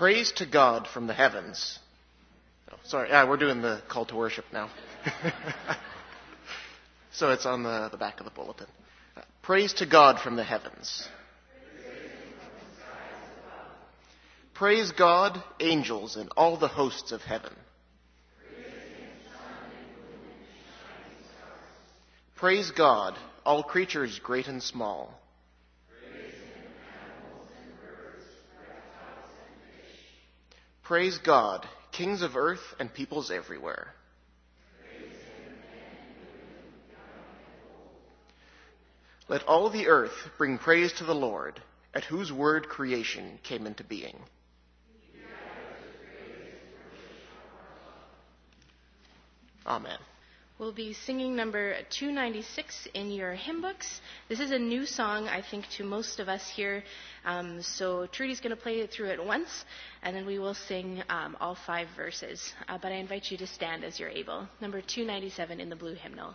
Praise to God from the heavens. Oh, sorry, we're doing the call to worship now. So it's on the back of the bulletin. Praise to God from the heavens. Praise God, angels, and all the hosts of heaven. Praise God, all creatures great and small. Praise God, kings of earth and peoples everywhere. Let all the earth bring praise to the Lord, at whose word creation came into being. Amen. We'll be singing number 296 in your hymn books. This is a new song, I think, to most of us here. So Trudy's going to play it through it once, and then we will sing all 5 verses. But I invite you to stand as you're able. Number 297 in the blue hymnal.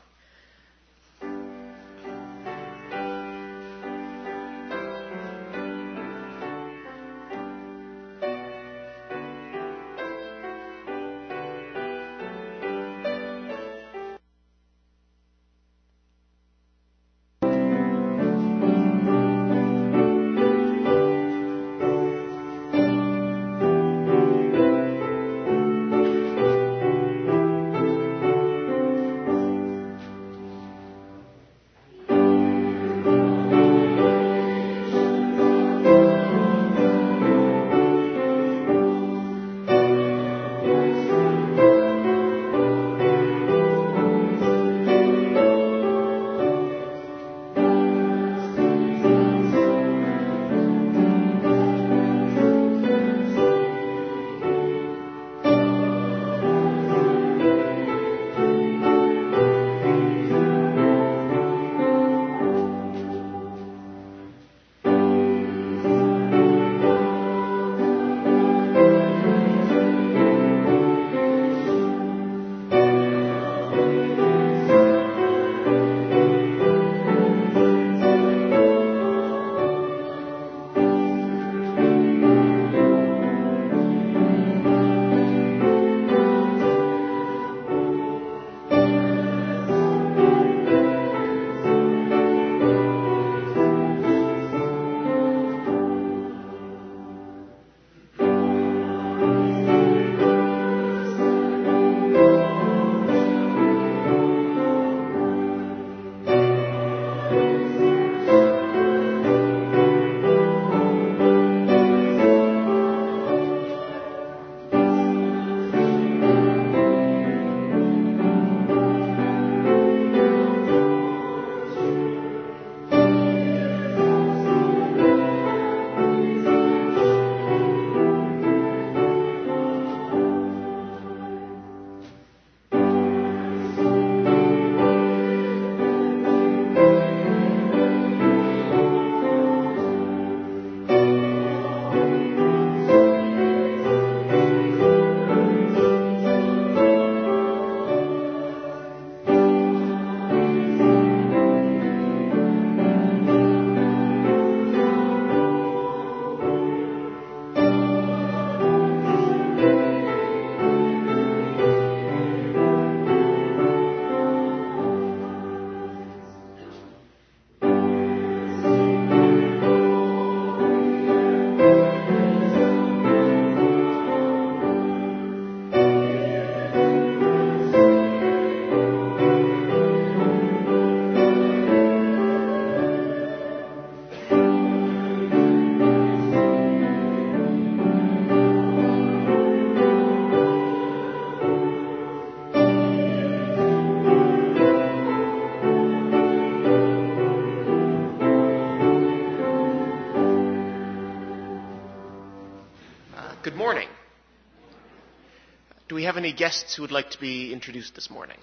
Do we have any guests who would like to be introduced this morning?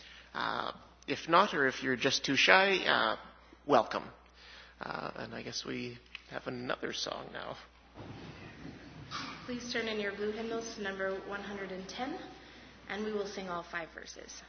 If not, or if you're just too shy, welcome. And I guess we have another song now. Please turn in your blue hymnals to number 110, and we will sing all 5 verses.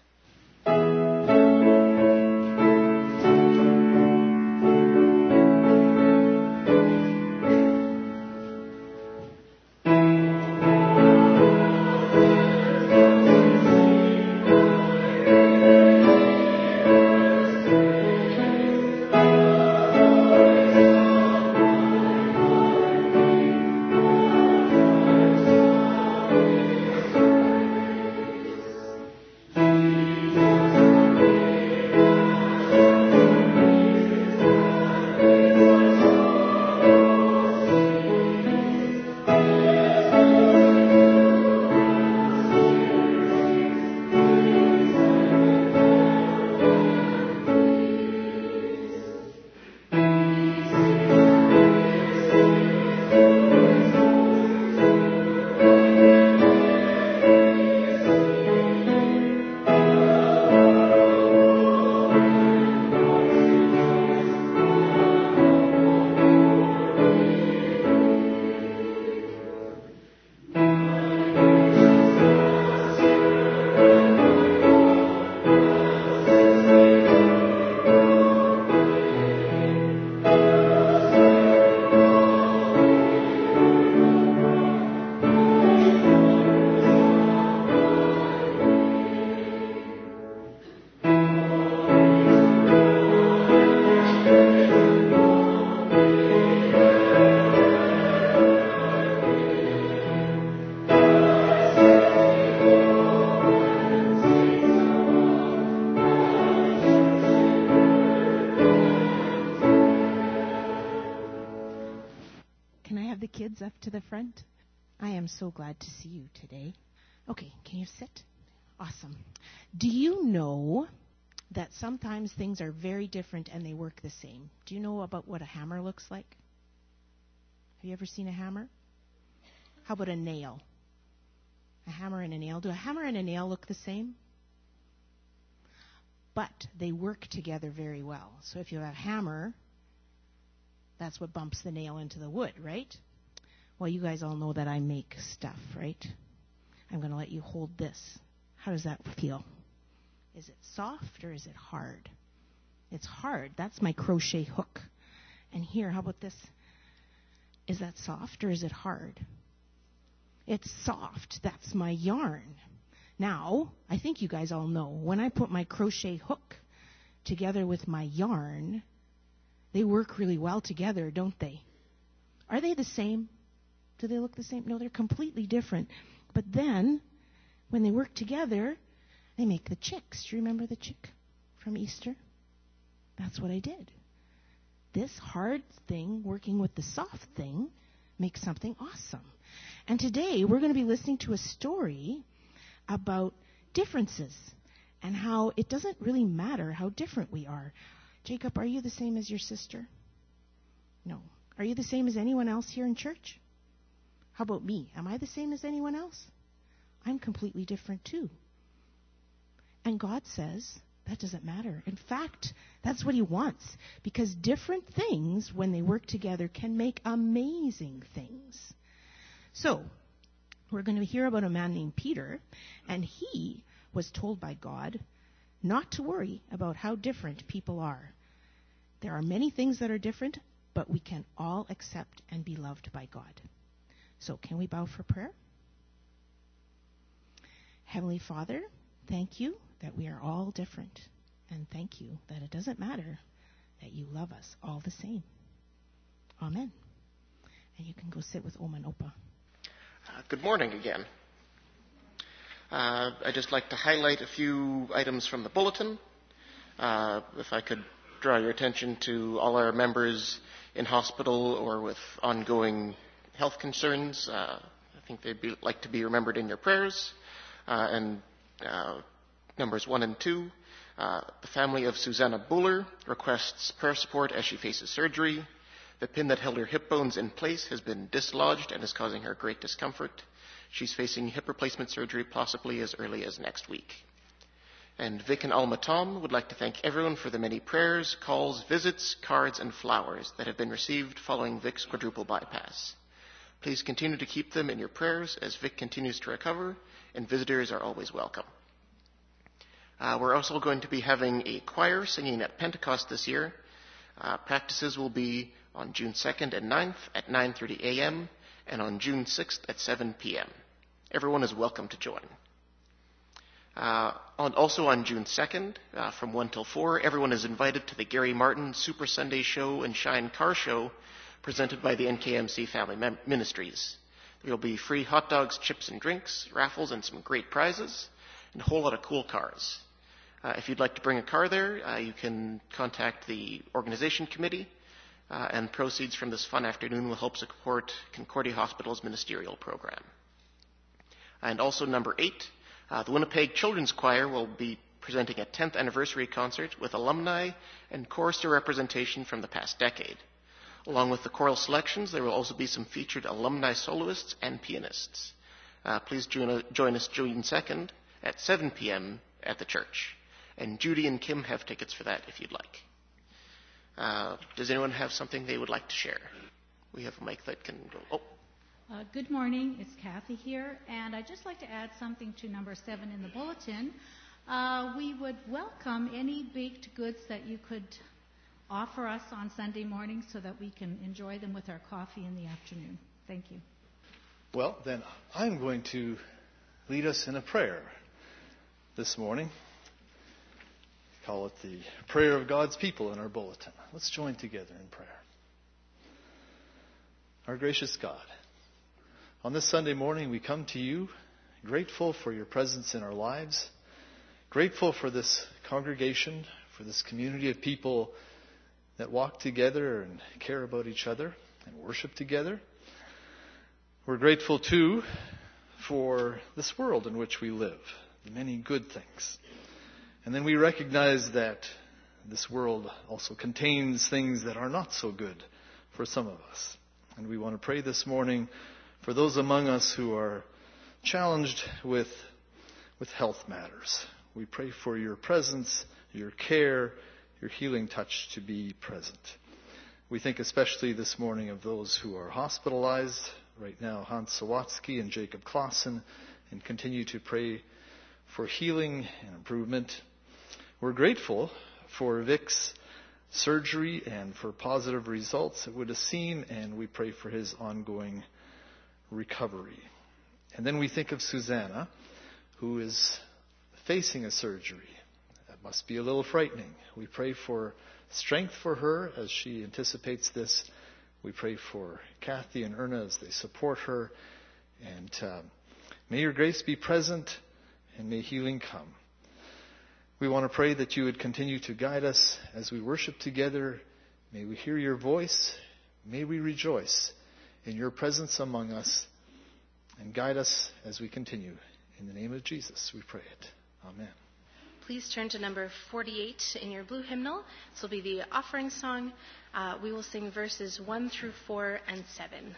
up to the front. I am so glad to see you today. Okay, can you sit? Awesome. Do you know that sometimes things are very different and they work the same? Do you know about what a hammer looks like? Have you ever seen a hammer? How about a nail? A hammer and a nail. Do a hammer and a nail look the same? But they work together very well. So if you have a hammer, that's what bumps the nail into the wood, right? Well, you guys all know that I make stuff, right? I'm going to let you hold this. How does that feel? Is it soft or is it hard? It's hard. That's my crochet hook. And here, how about this? Is that soft or is it hard? It's soft. That's my yarn. Now, I think you guys all know, when I put my crochet hook together with my yarn, they work really well together, don't they? Are they the same? Do they look the same? No, they're completely different. But then, when they work together, they make the chicks. Do you remember the chick from Easter? That's what I did. This hard thing working with the soft thing makes something awesome. And today, we're going to be listening to a story about differences and how it doesn't really matter how different we are. Jacob, are you the same as your sister? No. Are you the same as anyone else here in church? How about me? Am I the same as anyone else? I'm completely different too. And God says that doesn't matter. In fact, that's what he wants, because different things, when they work together, can make amazing things. So, we're going to hear about a man named Peter, and he was told by God not to worry about how different people are. There are many things that are different, but we can all accept and be loved by God. So, can we bow for prayer? Heavenly Father, thank you that we are all different, and thank you that it doesn't matter, that you love us all the same. Amen. And you can go sit with Oma and Opa. Good morning again. I'd just like to highlight a few items from the bulletin. If I could draw your attention to all our members in hospital or with ongoing health concerns. I think they'd like to be remembered in your prayers. And numbers 1 and 2. The family of Susanna Buller requests prayer support as she faces surgery. The pin that held her hip bones in place has been dislodged and is causing her great discomfort. She's facing hip replacement surgery possibly as early as next week. And Vic and Alma Tom would like to thank everyone for the many prayers, calls, visits, cards, and flowers that have been received following Vic's quadruple bypass. Please continue to keep them in your prayers as Vic continues to recover, and visitors are always welcome. We're also going to be having a choir singing at Pentecost this year. Practices will be on June 2nd and 9th at 9:30 a.m. and on June 6th at 7 p.m. Everyone is welcome to join. Also on June 2nd, from 1 till 4, everyone is invited to the Gary Martin Super Sunday Show and Shine Car Show presented by the NKMC Family Ministries. There will be free hot dogs, chips, and drinks, raffles, and some great prizes, and a whole lot of cool cars. If you'd like to bring a car there, you can contact the organization committee, and proceeds from this fun afternoon will help support Concordia Hospital's ministerial program. And also number 8, the Winnipeg Children's Choir will be presenting a 10th anniversary concert with alumni and chorister representation from the past decade. Along with the choral selections, there will also be some featured alumni soloists and pianists. Please join us June 2nd at 7 p.m. at the church. And Judy and Kim have tickets for that if you'd like. Does anyone have something they would like to share? We have a mic that can go. Oh. Good morning. It's Kathy here. And I'd just like to add something to number 7 in the bulletin. We would welcome any baked goods that you could offer us on Sunday morning so that we can enjoy them with our coffee in the afternoon. Thank you. Well, then I'm going to lead us in a prayer this morning. Call it the prayer of God's people in our bulletin. Let's join together in prayer. Our gracious God, on this Sunday morning we come to you grateful for your presence in our lives, grateful for this congregation, for this community of people that walk together and care about each other and worship together. We're grateful, too, for this world in which we live, the many good things. And then we recognize that this world also contains things that are not so good for some of us. And we want to pray this morning for those among us who are challenged with health matters. We pray for your presence, your care, your healing touch to be present. We think especially this morning of those who are hospitalized. Right now, Hans Sawatsky and Jacob Clausen, and continue to pray for healing and improvement. We're grateful for Vic's surgery and for positive results at Widdicene, and we pray for his ongoing recovery. And then we think of Susanna, who is facing a surgery. That must be a little frightening. We pray for strength for her as she anticipates this. We pray for Kathy and Erna as they support her. And may your grace be present and may healing come. We want to pray that you would continue to guide us as we worship together. May we hear your voice. May we rejoice in your presence among us. And guide us as we continue. In the name of Jesus, we pray it. Amen. Please turn to number 48 in your blue hymnal. This will be the offering song. We will sing verses 1 through 4 and 7.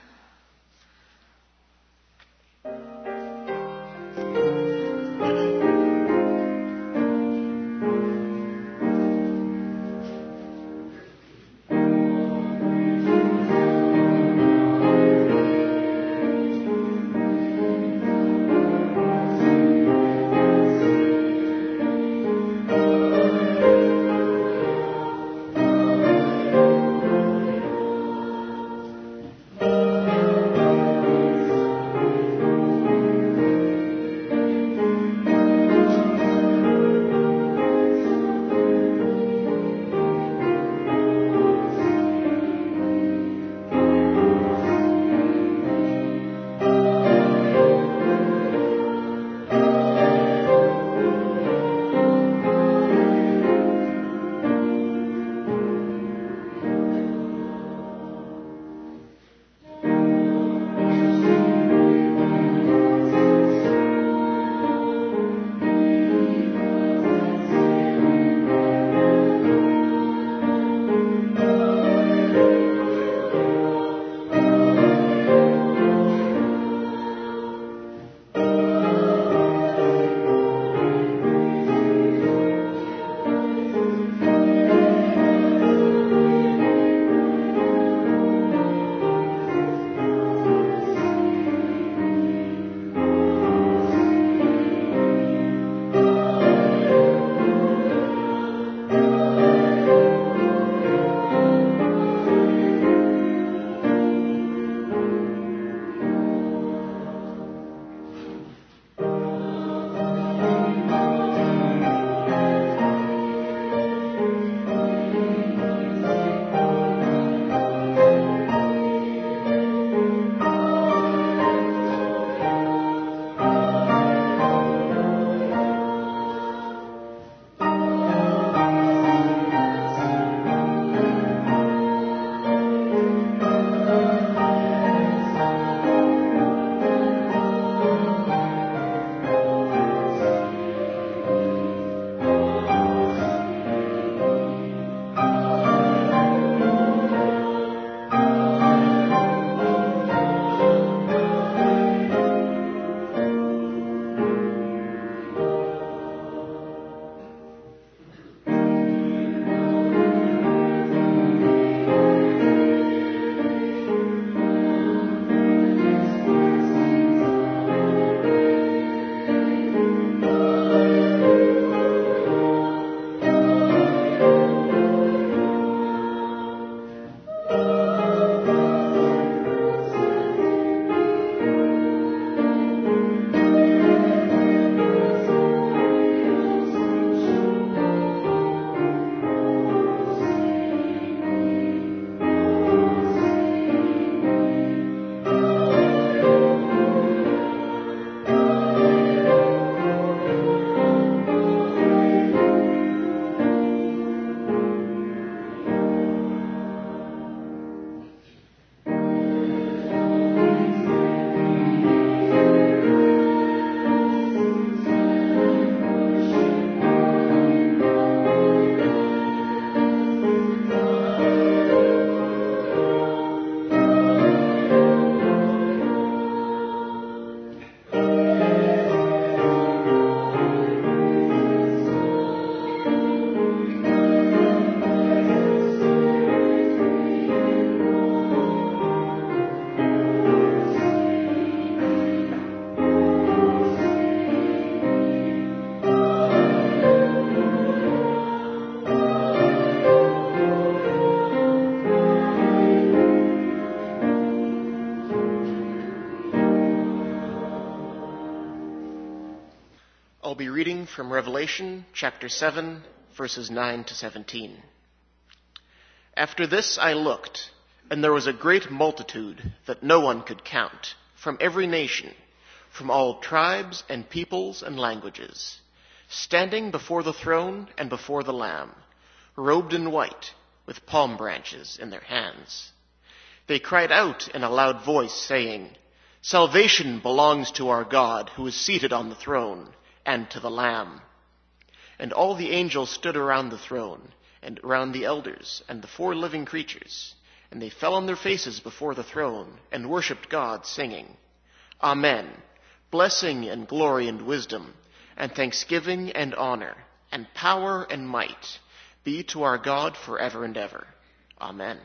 I'll be reading from Revelation chapter 7, verses 9 to 17. After this I looked, and there was a great multitude that no one could count, from every nation, from all tribes and peoples and languages, standing before the throne and before the Lamb, robed in white, with palm branches in their hands. They cried out in a loud voice, saying, "Salvation belongs to our God, who is seated on the throne, and to the Lamb." And all the angels stood around the throne, and around the elders, and the 4 living creatures, and they fell on their faces before the throne, and worshipped God, singing, "Amen, blessing and glory and wisdom, and thanksgiving and honor, and power and might, be to our God forever and ever. Amen."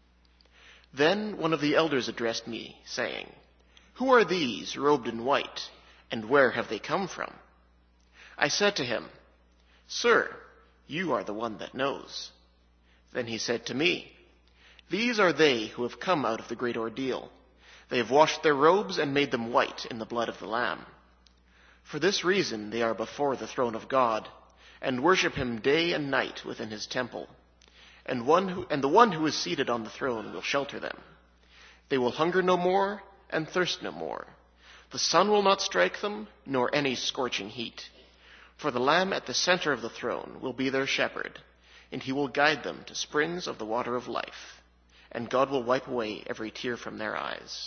Then one of the elders addressed me, saying, "Who are these robed in white, and where have they come from?" I said to him, "Sir, you are the one that knows." Then he said to me, "These are they who have come out of the great ordeal. They have washed their robes and made them white in the blood of the Lamb. For this reason they are before the throne of God, and worship him day and night within his temple. And the one who is seated on the throne will shelter them. They will hunger no more and thirst no more. The sun will not strike them, nor any scorching heat. For the Lamb at the center of the throne will be their shepherd, and he will guide them to springs of the water of life, and God will wipe away every tear from their eyes."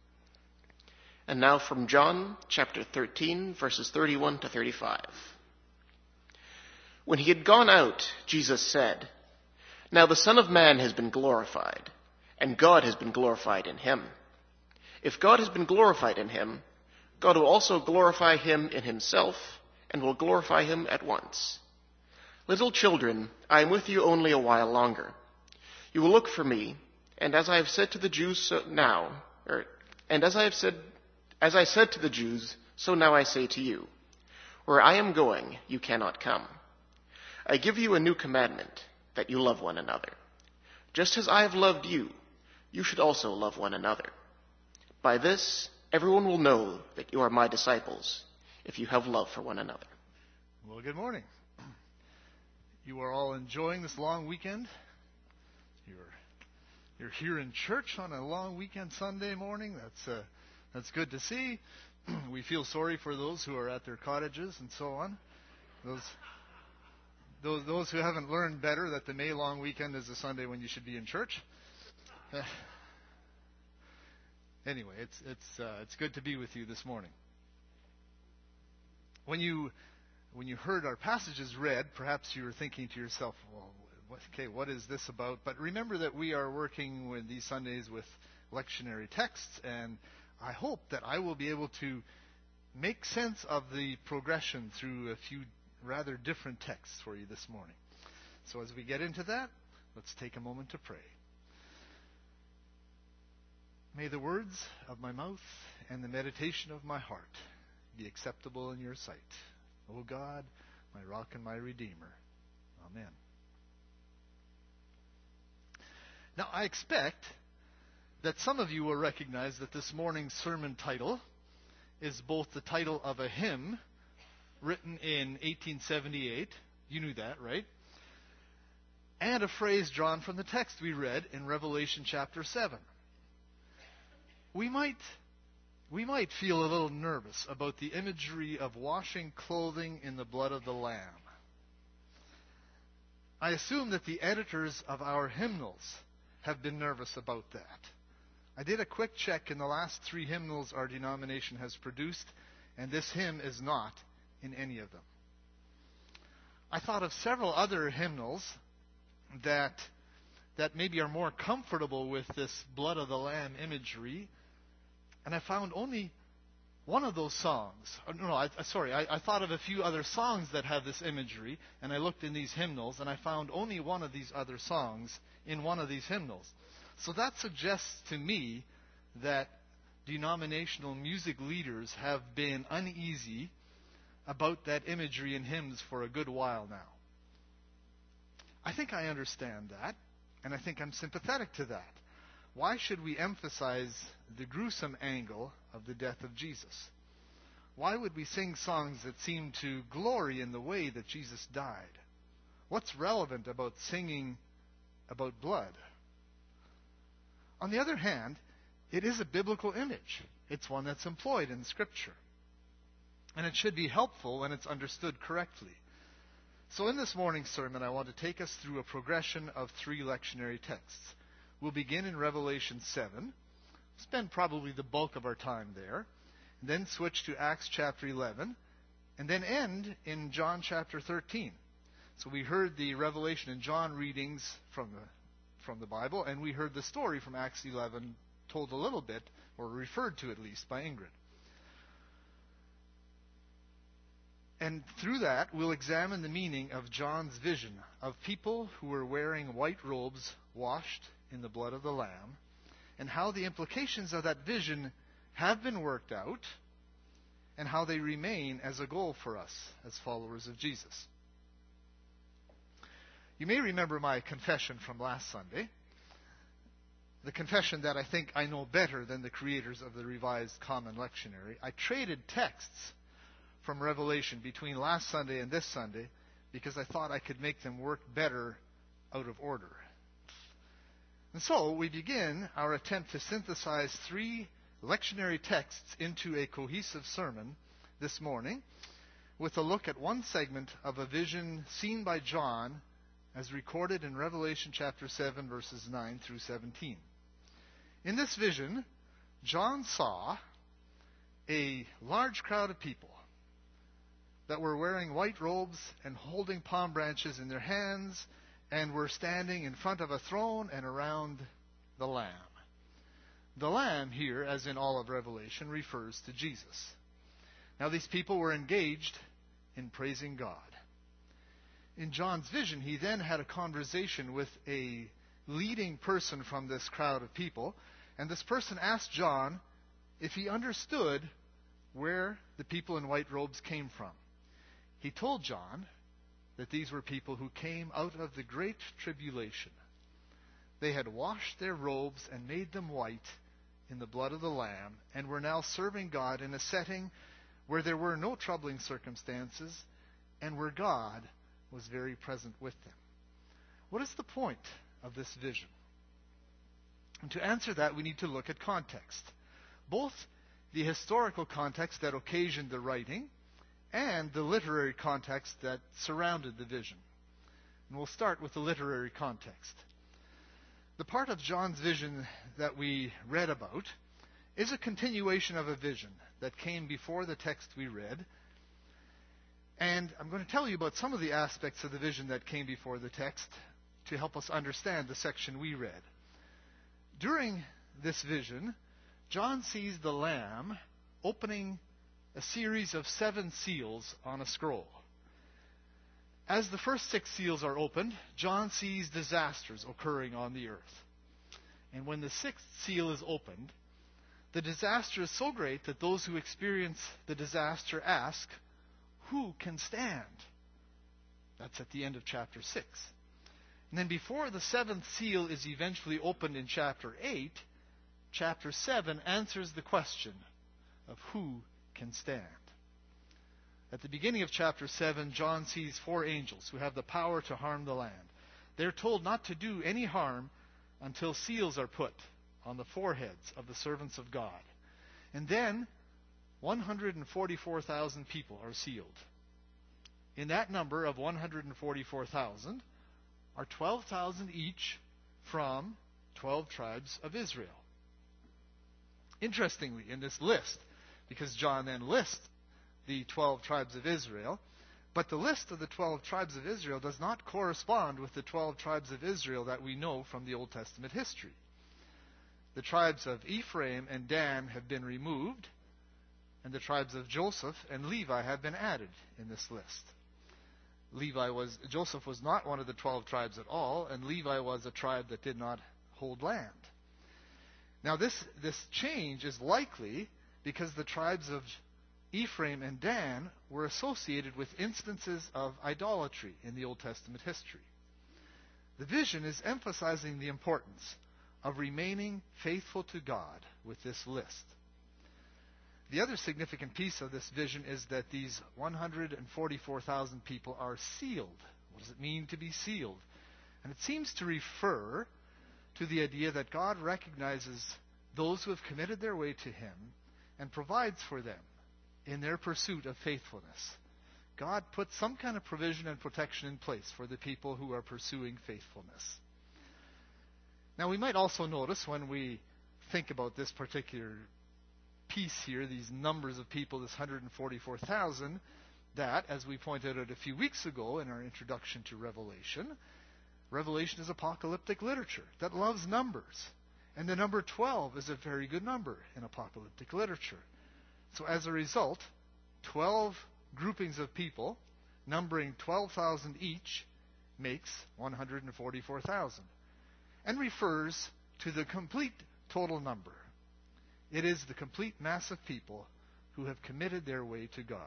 And now from John chapter 13, verses 31 to 35. When he had gone out, Jesus said, "Now the Son of Man has been glorified, and God has been glorified in him. If God has been glorified in him, God will also glorify him in himself, and will glorify him at once. Little children, I am with you only a while longer. You will look for me, and as I have said to the Jews, so I said to the Jews, so now I say to you, where I am going, you cannot come. I give you a new commandment, that you love one another. Just as I have loved you, you should also love one another. By this, everyone will know that you are my disciples, if you have love for one another." Well, good morning. You are all enjoying this long weekend. You're here in church on a long weekend Sunday morning. That's good to see. We feel sorry for those who are at their cottages and so on. Those who haven't learned better that the May long weekend is the Sunday when you should be in church. Anyway, it's good to be with you this morning. When you heard our passages read, perhaps you were thinking to yourself, "Well, okay, what is this about?" But remember that we are working with these Sundays with lectionary texts, and I hope that I will be able to make sense of the progression through a few rather different texts for you this morning. So as we get into that, let's take a moment to pray. May the words of my mouth and the meditation of my heart be acceptable in your sight, O God, my rock and my redeemer. Amen. Now, I expect that some of you will recognize that this morning's sermon title is both the title of a hymn written in 1878, you knew that, right? And a phrase drawn from the text we read in Revelation chapter 7. We might feel a little nervous about the imagery of washing clothing in the blood of the Lamb. I assume that the editors of our hymnals have been nervous about that. I did a quick check in the last 3 hymnals our denomination has produced, and this hymn is not in any of them. I thought of several other hymnals that maybe are more comfortable with this blood of the Lamb imagery, and I found only one of those songs. I thought of a few other songs that have this imagery, and I looked in these hymnals, and I found only one of these other songs in one of these hymnals. So that suggests to me that denominational music leaders have been uneasy about that imagery in hymns for a good while now. I think I understand that, and I think I'm sympathetic to that. Why should we emphasize the gruesome angle of the death of Jesus? why would we sing songs that seem to glory in the way that Jesus died? What's relevant about singing about blood? On the other hand, it is a biblical image. It's one that's employed in Scripture. And it should be helpful when it's understood correctly. So in this morning's sermon, I want to take us through a progression of 3 lectionary texts. We'll begin in Revelation 7, spend probably the bulk of our time there, and then switch to Acts chapter 11, and then end in John chapter 13. So we heard the Revelation and John readings from the Bible, and we heard the story from Acts 11 told a little bit, or referred to at least, by Ingrid. And through that, we'll examine the meaning of John's vision of people who were wearing white robes washed in the blood of the Lamb, and how the implications of that vision have been worked out, and how they remain as a goal for us as followers of Jesus. You may remember my confession from last Sunday, the confession that I think I know better than the creators of the Revised Common Lectionary. I traded texts from Revelation between last Sunday and this Sunday because I thought I could make them work better out of order. And so we begin our attempt to synthesize 3 lectionary texts into a cohesive sermon this morning with a look at one segment of a vision seen by John as recorded in Revelation chapter 7, verses 9 through 17. In this vision, John saw a large crowd of people that were wearing white robes and holding palm branches in their hands and were standing in front of a throne and around the Lamb. The Lamb here, as in all of Revelation, refers to Jesus. Now these people were engaged in praising God. In John's vision, he then had a conversation with a leading person from this crowd of people, and this person asked John if he understood where the people in white robes came from. He told John that these were people who came out of the great tribulation. They had washed their robes and made them white in the blood of the Lamb, and were now serving God in a setting where there were no troubling circumstances and where God was very present with them. What is the point of this vision? And to answer that, we need to look at context. Both the historical context that occasioned the writing and the literary context that surrounded the vision. And we'll start with the literary context. The part of John's vision that we read about is a continuation of a vision that came before the text we read. And I'm going to tell you about some of the aspects of the vision that came before the text to help us understand the section we read. During this vision, John sees the Lamb opening a series of 7 seals on a scroll. As the first 6 seals are opened, John sees disasters occurring on the earth. And when the 6th seal is opened, the disaster is so great that those who experience the disaster ask, "Who can stand?" That's at the end of chapter 6. And then before the 7th seal is eventually opened in chapter 8, chapter 7 answers the question of who can stand. At the beginning of chapter 7, John sees 4 angels who have the power to harm the land. They're told not to do any harm until seals are put on the foreheads of the servants of God. And then 144,000 people are sealed. In that number of 144,000 are 12,000 each from 12 tribes of Israel. Interestingly, in this list, because John then lists the 12 tribes of Israel, but the list of the 12 tribes of Israel does not correspond with the 12 tribes of Israel that we know from the Old Testament history. The tribes of Ephraim and Dan have been removed, and the tribes of Joseph and Levi have been added in this list. Joseph was not one of the 12 tribes at all, and Levi was a tribe that did not hold land. Now this change is likely because the tribes of Ephraim and Dan were associated with instances of idolatry in the Old Testament history. The vision is emphasizing the importance of remaining faithful to God with this list. The other significant piece of this vision is that these 144,000 people are sealed. What does it mean to be sealed? And it seems to refer to the idea that God recognizes those who have committed their way to Him and provides for them in their pursuit of faithfulness. God puts some kind of provision and protection in place for the people who are pursuing faithfulness. Now, we might also notice when we think about this particular piece here, these numbers of people, this 144,000, that, as we pointed out a few weeks ago in our introduction to Revelation, Revelation is apocalyptic literature that loves numbers. And the number 12 is a very good number in apocalyptic literature. So as a result, 12 groupings of people, numbering 12,000 each, makes 144,000, and refers to the complete total number. It is the complete mass of people who have committed their way to God.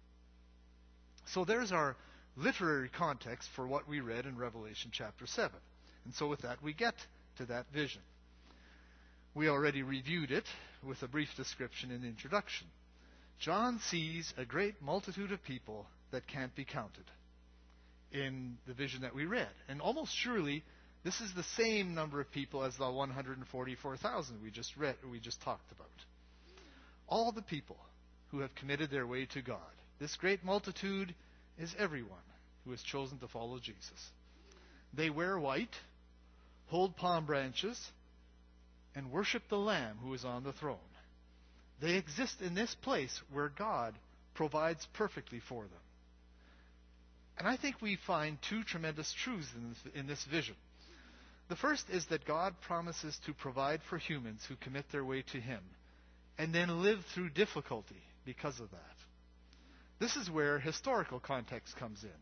So there's our literary context for what we read in Revelation chapter 7. And so with that, we get to that vision. We already reviewed it with a brief description in the introduction. John sees a great multitude of people that can't be counted in the vision that we read. And almost surely, this is the same number of people as the 144,000 we just talked about. All the people who have committed their way to God. This great multitude is everyone who has chosen to follow Jesus. They wear white, hold palm branches, and worship the Lamb who is on the throne. They exist in this place where God provides perfectly for them. And I think we find two tremendous truths in this vision. The first is that God promises to provide for humans who commit their way to Him and then live through difficulty because of that. This is where historical context comes in.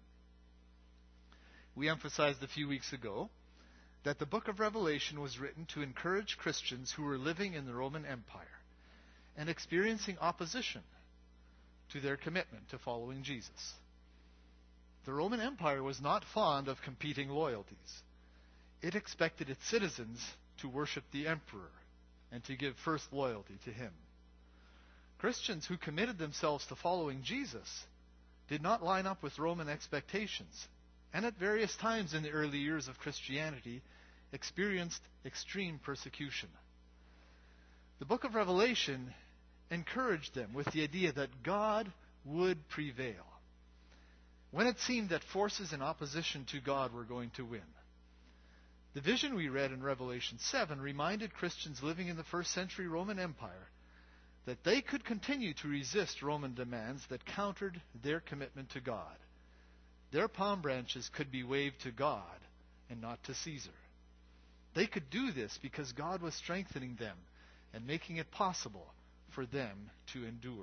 We emphasized a few weeks ago that the book of Revelation was written to encourage Christians who were living in the Roman Empire and experiencing opposition to their commitment to following Jesus. The Roman Empire was not fond of competing loyalties. It expected its citizens to worship the emperor and to give first loyalty to him. Christians who committed themselves to following Jesus did not line up with Roman expectations, and at various times in the early years of Christianity experienced extreme persecution. The book of Revelation encouraged them with the idea that God would prevail when it seemed that forces in opposition to God were going to win. The vision we read in Revelation 7 reminded Christians living in the first century Roman Empire that they could continue to resist Roman demands that countered their commitment to God. Their palm branches could be waved to God and not to Caesar. They could do this because God was strengthening them and making it possible for them to endure.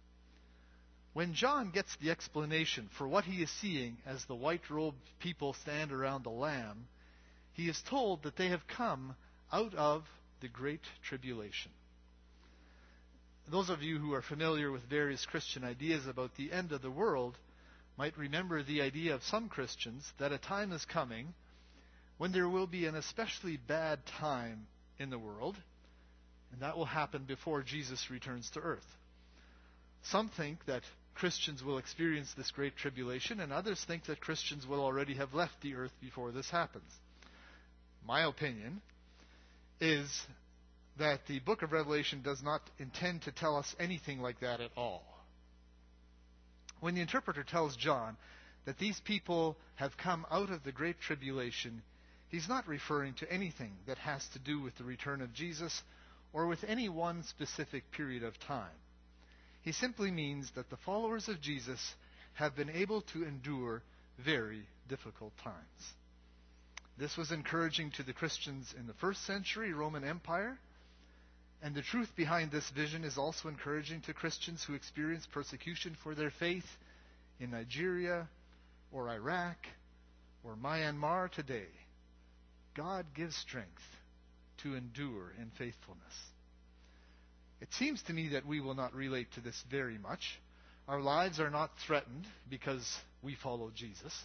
When John gets the explanation for what he is seeing as the white-robed people stand around the Lamb, he is told that they have come out of the Great Tribulation. Those of you who are familiar with various Christian ideas about the end of the world might remember the idea of some Christians that a time is coming when there will be an especially bad time in the world, and that will happen before Jesus returns to earth. Some think that Christians will experience this great tribulation, and others think that Christians will already have left the earth before this happens. My opinion is that the book of Revelation does not intend to tell us anything like that at all. When the interpreter tells John that these people have come out of the great tribulation, he's not referring to anything that has to do with the return of Jesus or with any one specific period of time. He simply means that the followers of Jesus have been able to endure very difficult times. This was encouraging to the Christians in the first century Roman Empire, and the truth behind this vision is also encouraging to Christians who experience persecution for their faith in Nigeria or Iraq or Myanmar today. God gives strength to endure in faithfulness. It seems to me that we will not relate to this very much. Our lives are not threatened because we follow Jesus.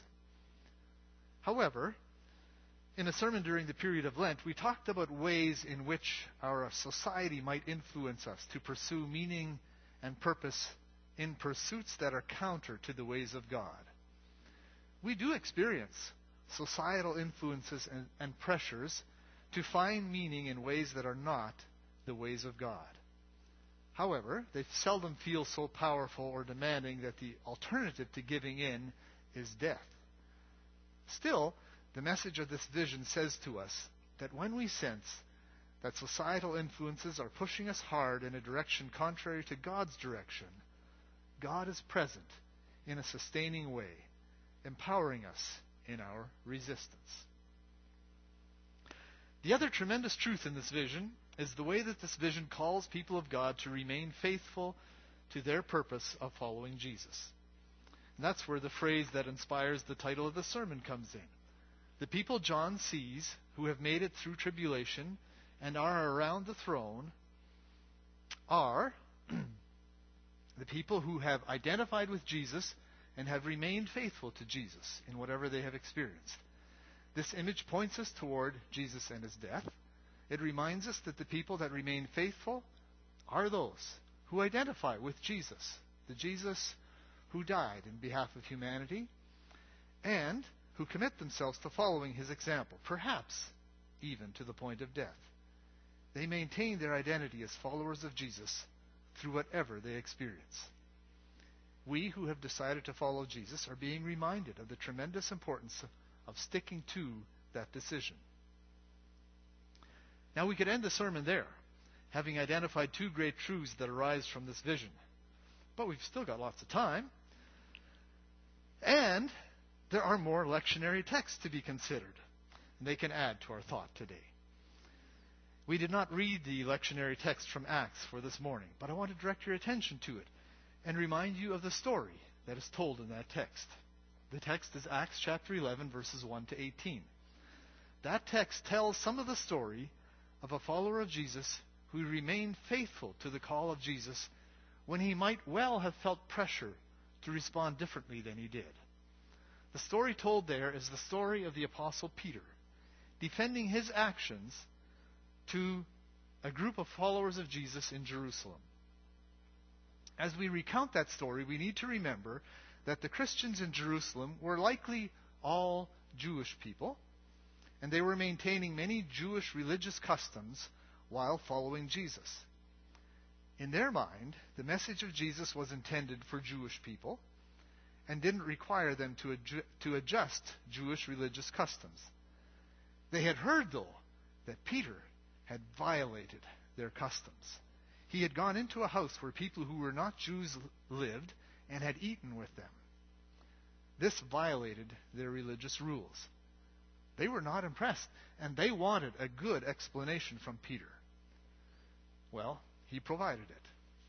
However, in a sermon during the period of Lent, we talked about ways in which our society might influence us to pursue meaning and purpose in pursuits that are counter to the ways of God. We do experience societal influences and pressures to find meaning in ways that are not the ways of God. However, they seldom feel so powerful or demanding that the alternative to giving in is death. Still, the message of this vision says to us that when we sense that societal influences are pushing us hard in a direction contrary to God's direction, God is present in a sustaining way, empowering us in our resistance. The other tremendous truth in this vision is the way that this vision calls people of God to remain faithful to their purpose of following Jesus. And that's where the phrase that inspires the title of the sermon comes in. The people John sees who have made it through tribulation and are around the throne are the people who have identified with Jesus and have remained faithful to Jesus in whatever they have experienced. This image points us toward Jesus and his death. It reminds us that the people that remain faithful are those who identify with Jesus, the Jesus who died in behalf of humanity, and who commit themselves to following his example, perhaps even to the point of death. They maintain their identity as followers of Jesus through whatever they experience. We who have decided to follow Jesus are being reminded of the tremendous importance of sticking to that decision. Now we could end the sermon there, having identified two great truths that arise from this vision. But we've still got lots of time. And there are more lectionary texts to be considered, and they can add to our thought today. We did not read the lectionary text from Acts for this morning, but I want to direct your attention to it and remind you of the story that is told in that text. The text is Acts chapter 11, verses 1 to 18. That text tells some of the story of a follower of Jesus who remained faithful to the call of Jesus when he might well have felt pressure to respond differently than he did. The story told there is the story of the Apostle Peter, defending his actions to a group of followers of Jesus in Jerusalem. As we recount that story, we need to remember that the Christians in Jerusalem were likely all Jewish people, and they were maintaining many Jewish religious customs while following Jesus. In their mind, the message of Jesus was intended for Jewish people and didn't require them to adjust Jewish religious customs. They had heard, though, that Peter had violated their customs. He had gone into a house where people who were not Jews lived and had eaten with them. This violated their religious rules. They were not impressed, and they wanted a good explanation from Peter. Well, he provided it.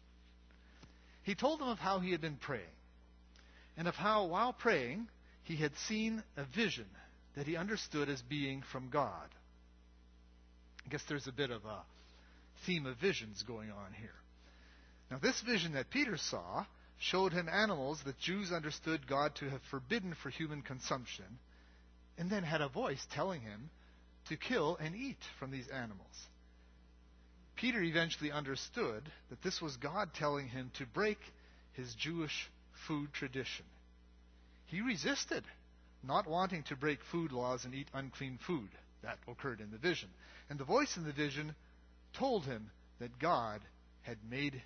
He told them of how he had been praying, and of how, while praying, he had seen a vision that he understood as being from God. I guess there's a bit of a theme of visions going on here. Now, this vision that Peter saw showed him animals that Jews understood God to have forbidden for human consumption, and then had a voice telling him to kill and eat from these animals. Peter eventually understood that this was God telling him to break his Jewish food tradition. He resisted, not wanting to break food laws and eat unclean food. That occurred in the vision. And the voice in the vision told him that God had made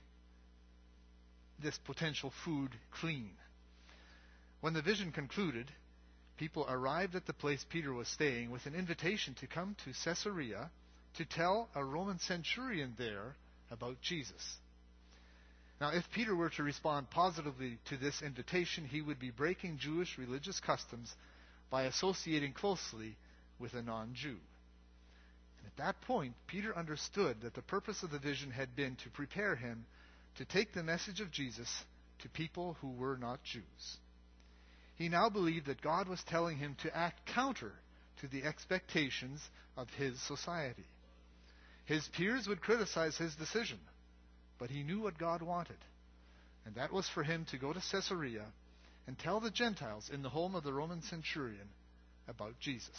this potential food clean. When the vision concluded, people arrived at the place Peter was staying with an invitation to come to Caesarea to tell a Roman centurion there about Jesus. Now, if Peter were to respond positively to this invitation, he would be breaking Jewish religious customs by associating closely with a non-Jew. And at that point, Peter understood that the purpose of the vision had been to prepare him to take the message of Jesus to people who were not Jews. He now believed that God was telling him to act counter to the expectations of his society. His peers would criticize his decision, but he knew what God wanted, and that was for him to go to Caesarea and tell the Gentiles in the home of the Roman centurion about Jesus.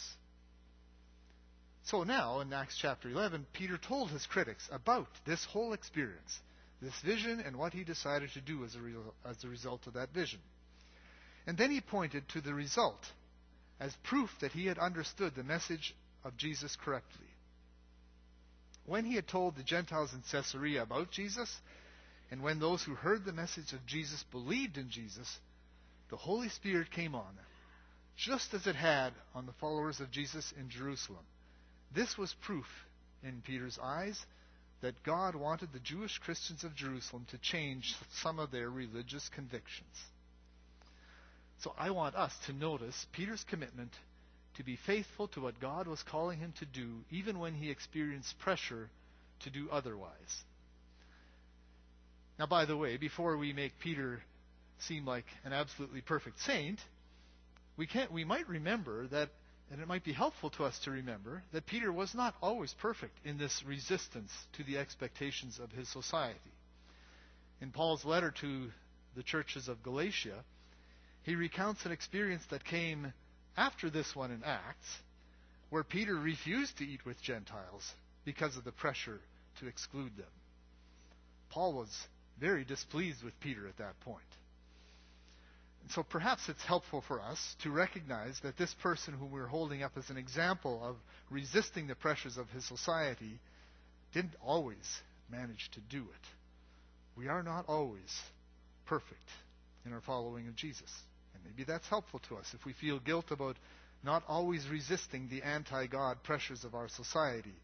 So now, in Acts chapter 11, Peter told his critics about this whole experience, this vision and what he decided to do as a result of that vision. And then he pointed to the result as proof that he had understood the message of Jesus correctly. When he had told the Gentiles in Caesarea about Jesus, and when those who heard the message of Jesus believed in Jesus, the Holy Spirit came on them, just as it had on the followers of Jesus in Jerusalem. This was proof, in Peter's eyes, that God wanted the Jewish Christians of Jerusalem to change some of their religious convictions. So I want us to notice Peter's commitment to be faithful to what God was calling him to do, even when he experienced pressure to do otherwise. Now, by the way, before we make Peter seem like an absolutely perfect saint, we might remember that, and it might be helpful to us to remember, that Peter was not always perfect in this resistance to the expectations of his society. In Paul's letter to the churches of Galatia, he recounts an experience that came after this one in Acts, where Peter refused to eat with Gentiles because of the pressure to exclude them. Paul was very displeased with Peter at that point. And so perhaps it's helpful for us to recognize that this person whom we're holding up as an example of resisting the pressures of his society didn't always manage to do it. We are not always perfect in our following of Jesus. And maybe that's helpful to us if we feel guilt about not always resisting the anti-God pressures of our society.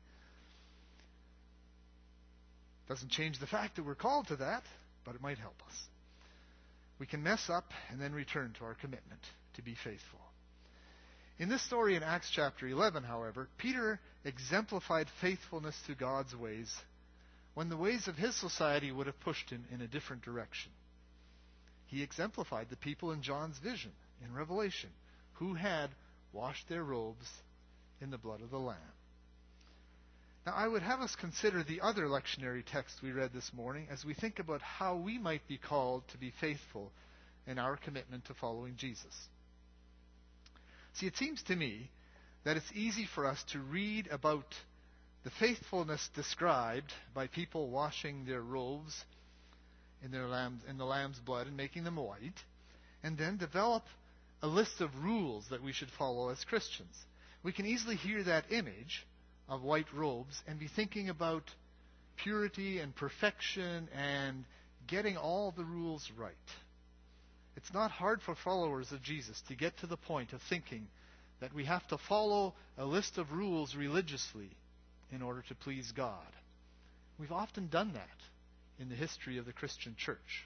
Doesn't change the fact that we're called to that, but it might help us. We can mess up and then return to our commitment to be faithful. In this story in Acts chapter 11, however, Peter exemplified faithfulness to God's ways when the ways of his society would have pushed him in a different direction. He exemplified the people in John's vision in Revelation who had washed their robes in the blood of the Lamb. Now, I would have us consider the other lectionary text we read this morning as we think about how we might be called to be faithful in our commitment to following Jesus. See, it seems to me that it's easy for us to read about the faithfulness described by people washing their robes in the lamb's blood and making them white, and then develop a list of rules that we should follow as Christians. We can easily hear that image of white robes and be thinking about purity and perfection and getting all the rules right. It's not hard for followers of Jesus to get to the point of thinking that we have to follow a list of rules religiously in order to please God. We've often done that in the history of the Christian church.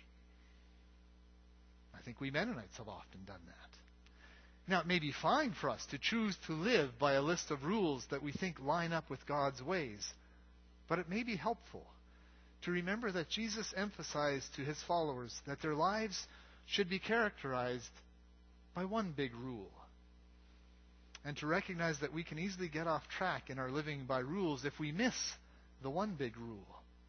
I think we Mennonites have often done that. Now, it may be fine for us to choose to live by a list of rules that we think line up with God's ways, but it may be helpful to remember that Jesus emphasized to his followers that their lives should be characterized by one big rule, and to recognize that we can easily get off track in our living by rules if we miss the one big rule.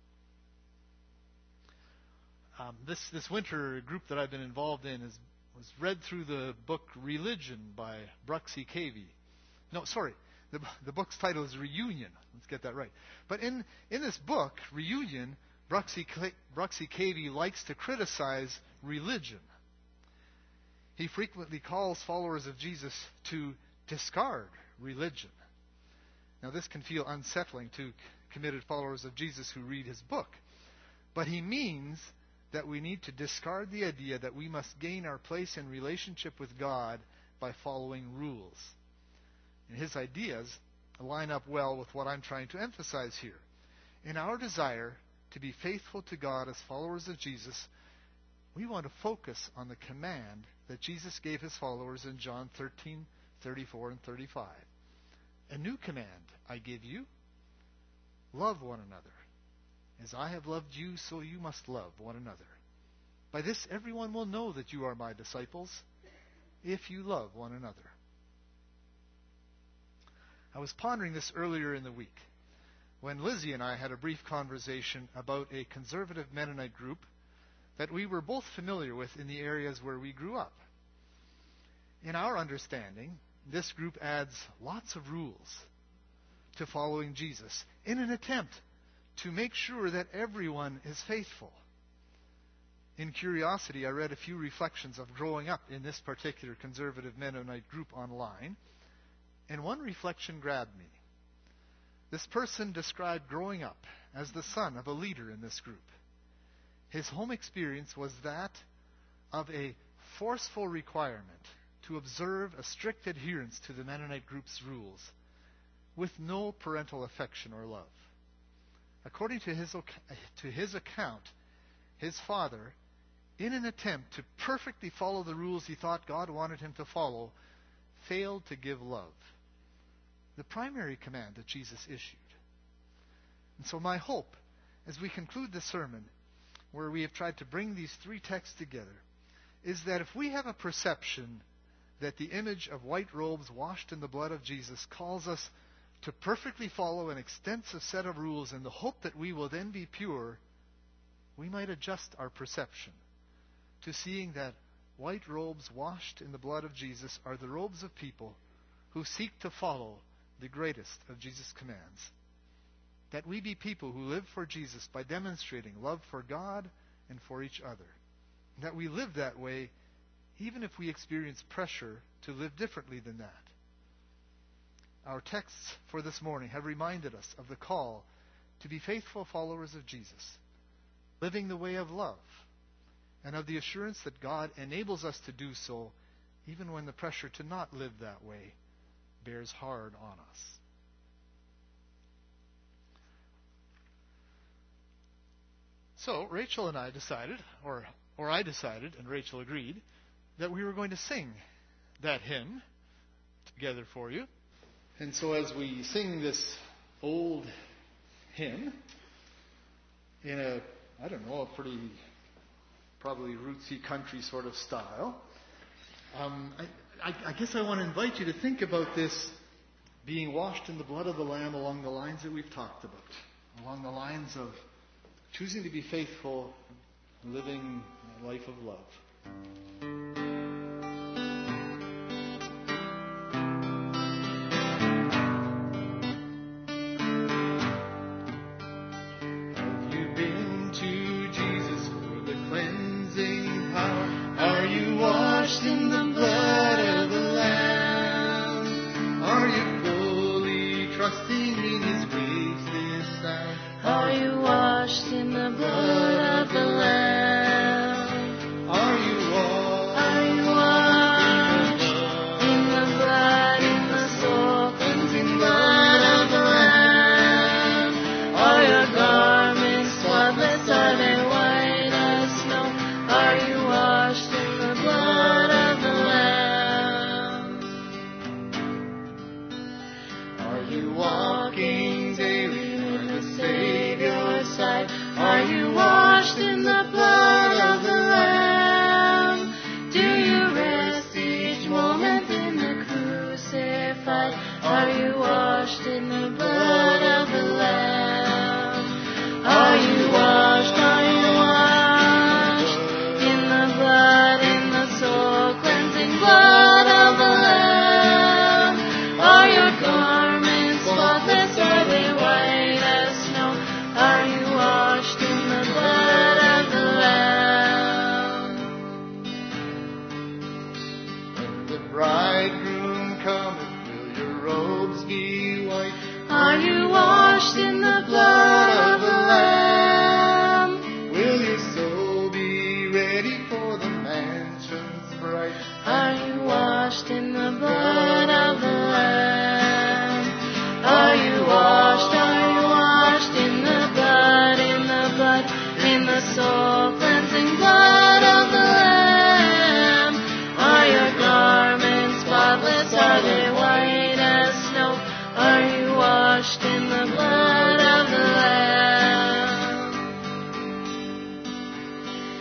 This winter, a group that I've been involved in was read through the book Religion by Bruxy Cavey. No, sorry, the book's title is Reunion. Let's get that right. But in this book, Reunion, Bruxy Cavey likes to criticize religion. He frequently calls followers of Jesus to discard religion. Now, this can feel unsettling to committed followers of Jesus who read his book, but he means that we need to discard the idea that we must gain our place in relationship with God by following rules. And his ideas line up well with what I'm trying to emphasize here. In our desire to be faithful to God as followers of Jesus, we want to focus on the command that Jesus gave his followers in John 13:34 and 35. A new command I give you: love one another. As I have loved you, so you must love one another. By this everyone will know that you are my disciples, if you love one another. I was pondering this earlier in the week when Lizzie and I had a brief conversation about a conservative Mennonite group that we were both familiar with in the areas where we grew up. In our understanding, this group adds lots of rules to following Jesus in an attempt to make sure that everyone is faithful. In curiosity, I read a few reflections of growing up in this particular conservative Mennonite group online, and one reflection grabbed me. This person described growing up as the son of a leader in this group. His home experience was that of a forceful requirement to observe a strict adherence to the Mennonite group's rules with no parental affection or love. According to his account, his father, in an attempt to perfectly follow the rules he thought God wanted him to follow, failed to give love, the primary command that Jesus issued. And so my hope, as we conclude this sermon, where we have tried to bring these three texts together, is that if we have a perception that the image of white robes washed in the blood of Jesus calls us to perfectly follow an extensive set of rules in the hope that we will then be pure, we might adjust our perception to seeing that white robes washed in the blood of Jesus are the robes of people who seek to follow the greatest of Jesus' commands. That we be people who live for Jesus by demonstrating love for God and for each other. That we live that way even if we experience pressure to live differently than that. Our texts for this morning have reminded us of the call to be faithful followers of Jesus, living the way of love, and of the assurance that God enables us to do so even when the pressure to not live that way bears hard on us. So Rachel and I decided, or I decided, and Rachel agreed, that we were going to sing that hymn together for you. And so as we sing this old hymn in a pretty probably rootsy country sort of style, I guess I want to invite you to think about this being washed in the blood of the Lamb along the lines that we've talked about, along the lines of choosing to be faithful, living a life of love.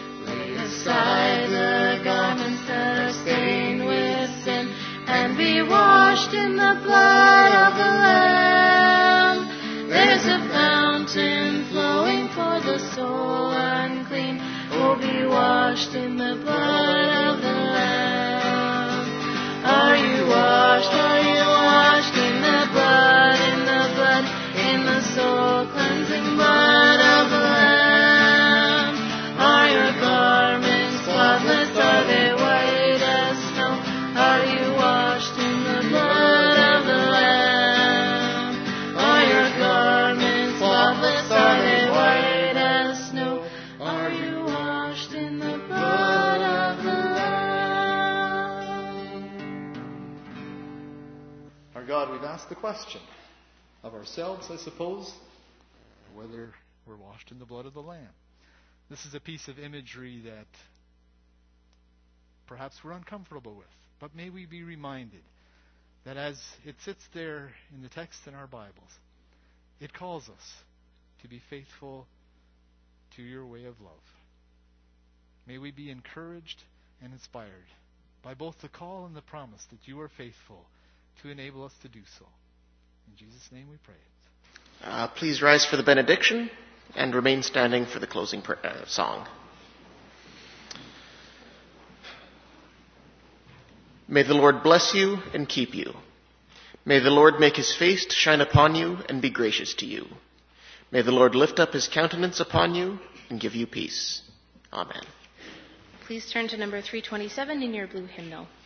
Be our God, we've asked the question of ourselves, I suppose, whether we're washed in the blood of the Lamb. This is a piece of imagery that perhaps we're uncomfortable with, but may we be reminded that as it sits there in the text in our Bibles, it calls us to be faithful to your way of love. May we be encouraged and inspired by both the call and the promise that you are faithful to enable us to do so. In Jesus' name we pray. Please rise for the benediction and remain standing for the closing song. May the Lord bless you and keep you. May the Lord make his face to shine upon you and be gracious to you. May the Lord lift up his countenance upon you and give you peace. Amen. Please turn to number 327 in your blue hymnal.